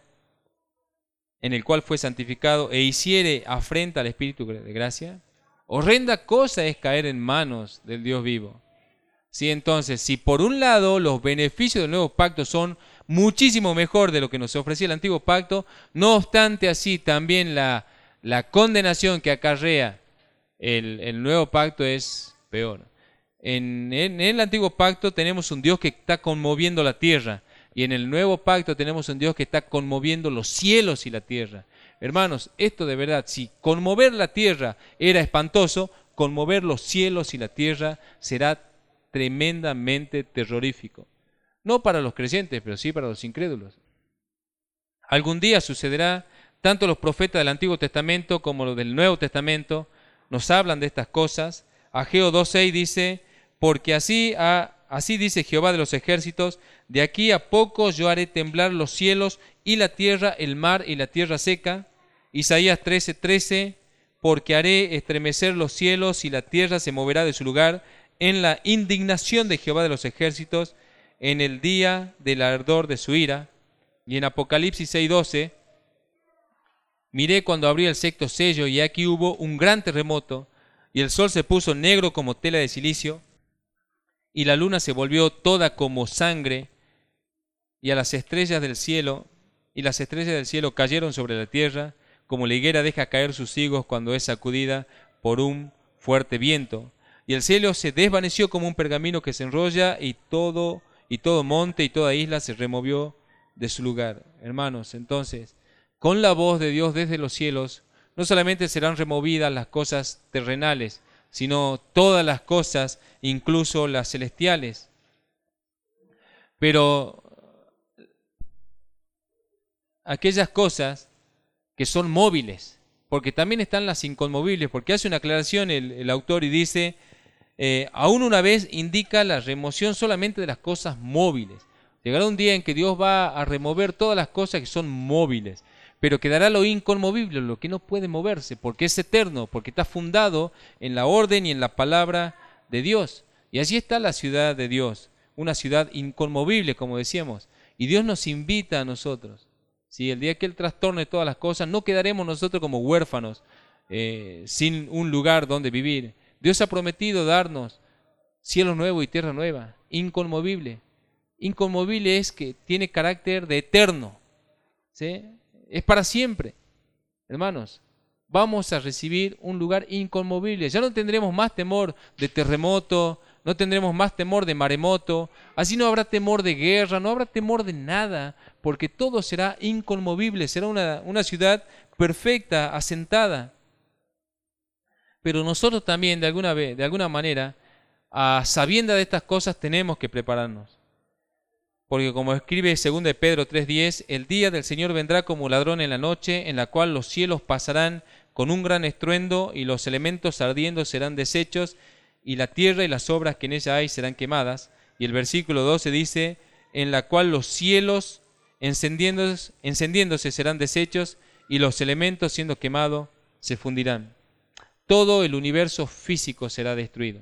en el cual fue santificado, e hiciere afrenta al Espíritu de gracia? Horrenda cosa es caer en manos del Dios vivo. Sí, entonces, si por un lado los beneficios del nuevo pacto son muchísimo mejor de lo que nos ofrecía el antiguo pacto, no obstante así también la, la condenación que acarrea el, el nuevo pacto es peor. En, en, en el antiguo pacto tenemos un Dios que está conmoviendo la tierra, y en el nuevo pacto tenemos un Dios que está conmoviendo los cielos y la tierra. Hermanos, esto de verdad, si conmover la tierra era espantoso, conmover los cielos y la tierra será tremendamente terrorífico. No para los creyentes, pero sí para los incrédulos. Algún día sucederá, tanto los profetas del Antiguo Testamento como los del Nuevo Testamento nos hablan de estas cosas. Ageo dos seis dice, porque así, ha, así dice Jehová de los ejércitos, de aquí a poco yo haré temblar los cielos y la tierra, el mar y la tierra seca. Isaías trece trece, porque haré estremecer los cielos y la tierra se moverá de su lugar en la indignación de Jehová de los ejércitos, en el día del ardor de su ira. Y en Apocalipsis seis doce, miré cuando abrí el sexto sello, y aquí hubo un gran terremoto, y el sol se puso negro como tela de silicio, y la luna se volvió toda como sangre, y a las estrellas del cielo, y las estrellas del cielo cayeron sobre la tierra, como la higuera deja caer sus higos cuando es sacudida por un fuerte viento. Y el cielo se desvaneció como un pergamino que se enrolla, y todo, y todo monte y toda isla se removió de su lugar. Hermanos, entonces, con la voz de Dios desde los cielos, no solamente serán removidas las cosas terrenales, sino todas las cosas, incluso las celestiales. Pero aquellas cosas que son móviles, porque también están las inconmovibles, porque hace una aclaración el, el autor y dice, eh, aún una vez indica la remoción solamente de las cosas móviles. Llegará un día en que Dios va a remover todas las cosas que son móviles, pero quedará lo inconmovible, lo que no puede moverse, porque es eterno, porque está fundado en la orden y en la palabra de Dios. Y allí está la ciudad de Dios, una ciudad inconmovible, como decíamos. Y Dios nos invita a nosotros. ¿Sí? El día que Él trastorne todas las cosas, no quedaremos nosotros como huérfanos, eh, sin un lugar donde vivir. Dios ha prometido darnos cielo nuevo y tierra nueva, inconmovible. Inconmovible es que tiene carácter de eterno, ¿sí? Es para siempre. Hermanos, vamos a recibir un lugar inconmovible. Ya no tendremos más temor de terremoto, no tendremos más temor de maremoto, así no habrá temor de guerra, no habrá temor de nada, porque todo será inconmovible, será una, una ciudad perfecta, asentada. Pero nosotros también, de alguna, vez, de alguna manera, a sabienda de estas cosas, tenemos que prepararnos. Porque como escribe segunda de Pedro tres diez, el día del Señor vendrá como ladrón en la noche, en la cual los cielos pasarán con un gran estruendo, y los elementos ardiendo serán deshechos, y la tierra y las obras que en ella hay serán quemadas. Y el versículo doce dice, en la cual los cielos encendiéndose, encendiéndose serán deshechos, y los elementos siendo quemados se fundirán. Todo el universo físico será destruido.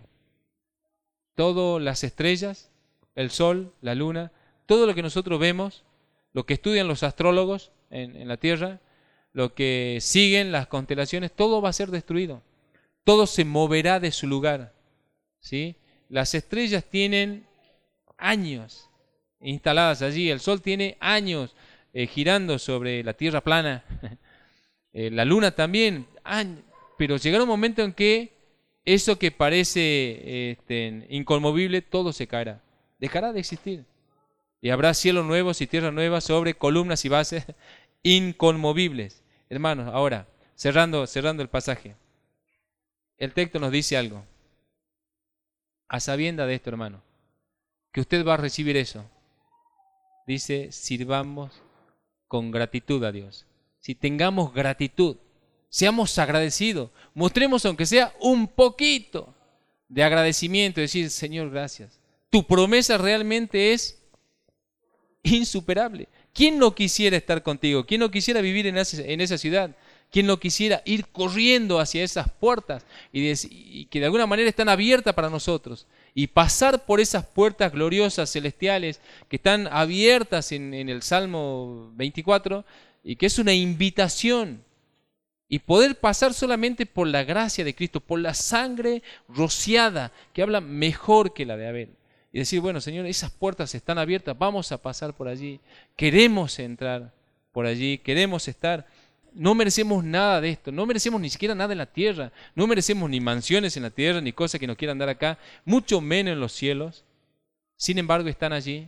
Todas las estrellas, el sol, la luna, todo lo que nosotros vemos, lo que estudian los astrólogos en, en la Tierra, lo que siguen las constelaciones, todo va a ser destruido. Todo se moverá de su lugar, ¿sí? Las estrellas tienen años instaladas allí, el sol tiene años eh, girando sobre la Tierra plana, eh, la luna también, años, pero llegará un momento en que eso que parece este, inconmovible, todo se caerá, dejará de existir. Y habrá cielos nuevos y tierras nuevas sobre columnas y bases inconmovibles. Hermanos, ahora, cerrando, cerrando el pasaje, el texto nos dice algo. A sabienda de esto, hermano, que usted va a recibir eso. Dice, sirvamos con gratitud a Dios. Si tengamos gratitud, seamos agradecidos, mostremos aunque sea un poquito de agradecimiento, decir, Señor, gracias. Tu promesa realmente es insuperable. ¿Quién no quisiera estar contigo? ¿Quién no quisiera vivir en esa, en esa ciudad? ¿Quién no quisiera ir corriendo hacia esas puertas y, de, y que de alguna manera están abiertas para nosotros? Y pasar por esas puertas gloriosas, celestiales, que están abiertas en, en el Salmo veinticuatro, y que es una invitación. Y poder pasar solamente por la gracia de Cristo, por la sangre rociada, que habla mejor que la de Abel. Y decir, bueno, Señor, esas puertas están abiertas, vamos a pasar por allí. Queremos entrar por allí, queremos estar. No merecemos nada de esto, no merecemos ni siquiera nada en la tierra, no merecemos ni mansiones en la tierra, ni cosas que nos quieran dar acá, mucho menos en los cielos. Sin embargo, están allí.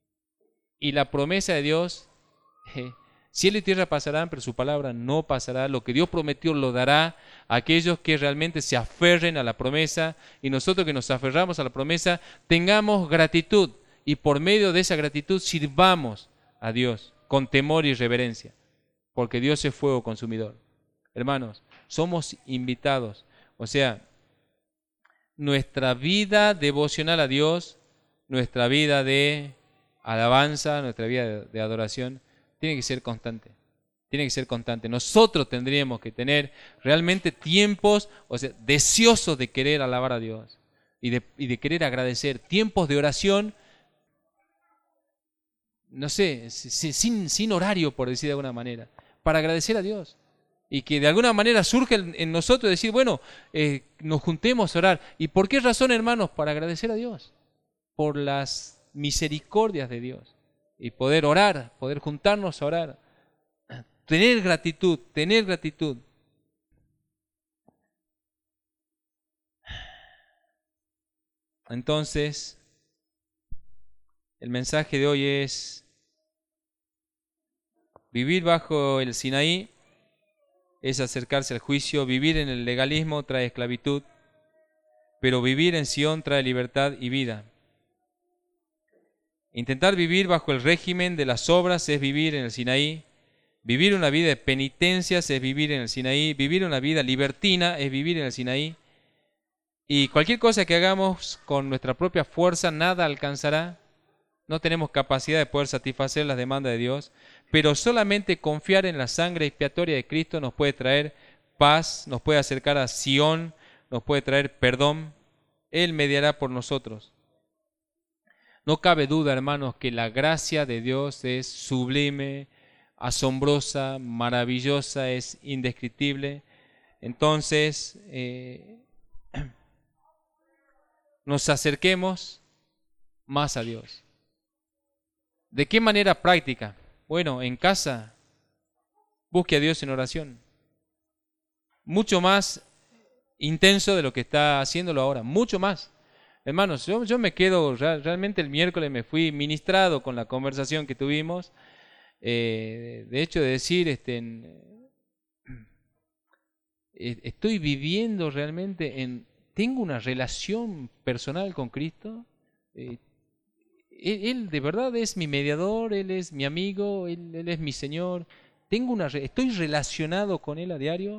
Y la promesa de Dios, eh, cielo y tierra pasarán, pero su palabra no pasará. Lo que Dios prometió lo dará a aquellos que realmente se aferren a la promesa, y nosotros que nos aferramos a la promesa, tengamos gratitud, y por medio de esa gratitud sirvamos a Dios con temor y reverencia. Porque Dios es fuego consumidor. Hermanos, somos invitados. O sea, nuestra vida devocional a Dios, nuestra vida de alabanza, nuestra vida de, de adoración, tiene que ser constante. Tiene que ser constante. Nosotros tendríamos que tener realmente tiempos, o sea, deseosos de querer alabar a Dios y de, y de querer agradecer. Tiempos de oración, no sé, sin, sin horario, por decir de alguna manera, para agradecer a Dios. Y que de alguna manera surge en nosotros decir, bueno, eh, nos juntemos a orar. ¿Y por qué razón, hermanos? Para agradecer a Dios. Por las misericordias de Dios. Y poder orar, poder juntarnos a orar. Tener gratitud, tener gratitud. Entonces, el mensaje de hoy es: vivir bajo el Sinaí es acercarse al juicio, vivir en el legalismo trae esclavitud, pero vivir en Sión trae libertad y vida. Intentar vivir bajo el régimen de las obras es vivir en el Sinaí, vivir una vida de penitencias es vivir en el Sinaí, vivir una vida libertina es vivir en el Sinaí, y cualquier cosa que hagamos con nuestra propia fuerza nada alcanzará. No tenemos capacidad de poder satisfacer las demandas de Dios, pero solamente confiar en la sangre expiatoria de Cristo nos puede traer paz, nos puede acercar a Sión, nos puede traer perdón. Él mediará por nosotros. No cabe duda, hermanos, que la gracia de Dios es sublime, asombrosa, maravillosa, es indescriptible. Entonces, eh, nos acerquemos más a Dios. ¿De qué manera práctica? Bueno, en casa, busque a Dios en oración. Mucho más intenso de lo que está haciéndolo ahora, mucho más. Hermanos, yo, yo me quedo, realmente el miércoles me fui ministrado con la conversación que tuvimos. Eh, de hecho, de decir, este, en, estoy viviendo realmente en, tengo una relación personal con Cristo. Eh, Él, él de verdad es mi mediador, Él es mi amigo, Él, él es mi Señor. Tengo una, estoy relacionado con Él a diario,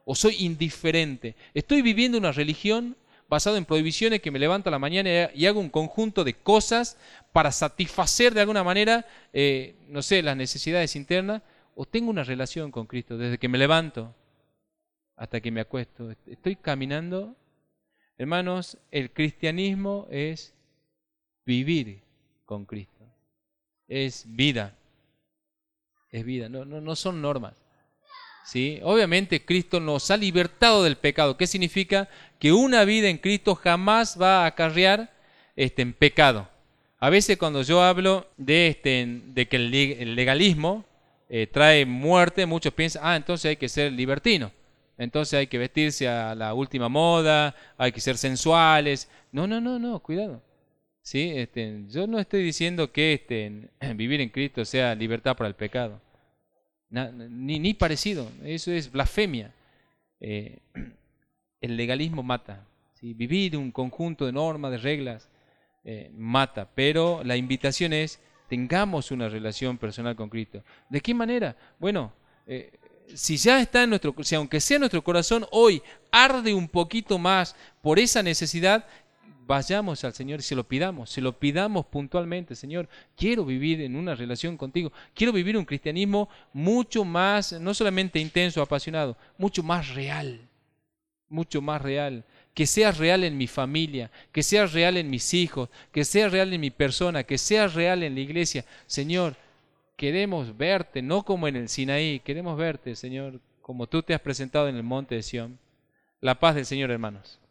o soy indiferente. Estoy viviendo una religión basada en prohibiciones que me levanto a la mañana y hago un conjunto de cosas para satisfacer de alguna manera, eh, no sé, las necesidades internas, o tengo una relación con Cristo desde que me levanto hasta que me acuesto. Estoy caminando. Hermanos, el cristianismo es vivir con Cristo. Es vida. Es vida, no, no, no son normas. ¿Sí? Obviamente Cristo nos ha libertado del pecado. ¿Qué significa? Que una vida en Cristo jamás va a acarrear este, en pecado. A veces cuando yo hablo de, este, de que el legalismo eh, trae muerte, muchos piensan, ah, entonces hay que ser libertino. Entonces hay que vestirse a la última moda, hay que ser sensuales. No, no, no, no, cuidado. ¿Sí? Este, yo no estoy diciendo que este, vivir en Cristo sea libertad para el pecado. Na, ni, ni parecido, eso es blasfemia. Eh, el legalismo mata. ¿Sí? Vivir un conjunto de normas, de reglas, eh, mata. Pero la invitación es, tengamos una relación personal con Cristo. ¿De qué manera? Bueno, eh, si ya está en nuestro, si aunque sea nuestro corazón hoy arde un poquito más por esa necesidad, vayamos al Señor y se lo pidamos, se lo pidamos puntualmente. Señor, quiero vivir en una relación contigo, quiero vivir un cristianismo mucho más, no solamente intenso, apasionado, mucho más real, mucho más real, que sea real en mi familia, que sea real en mis hijos, que sea real en mi persona, que sea real en la iglesia. Señor, queremos verte, no como en el Sinaí, queremos verte, Señor, como tú te has presentado en el monte de Sión. La paz del Señor, hermanos.